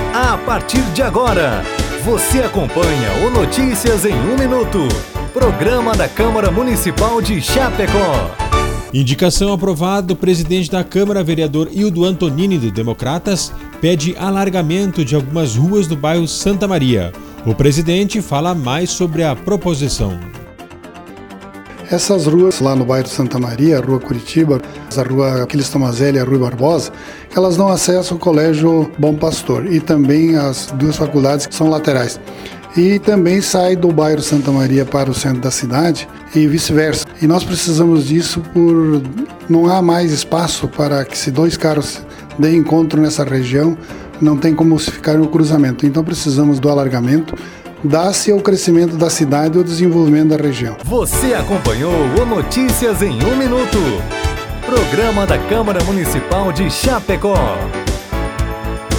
A partir de agora, você acompanha o Notícias em 1 Minuto, programa da Câmara Municipal de Chapecó. Indicação aprovada, o presidente da Câmara, vereador Hildo Antonini, do Democratas, pede alargamento de algumas ruas do bairro Santa Maria. O presidente fala mais sobre a proposição. Essas ruas lá no bairro Santa Maria, a Rua Curitiba, a Rua Aquiles Tomazelli e a Rua Barbosa, elas dão acesso ao Colégio Bom Pastor e também as duas faculdades que são laterais. E também sai do bairro Santa Maria para o centro da cidade e vice-versa. E nós precisamos disso por não há mais espaço para que se dois carros deem encontro nessa região, não tem como se ficar no cruzamento. Então precisamos do alargamento, dá-se ao crescimento da cidade e ao desenvolvimento da região. Você acompanhou o Notícias em 1 Minuto, programa da Câmara Municipal de Chapecó.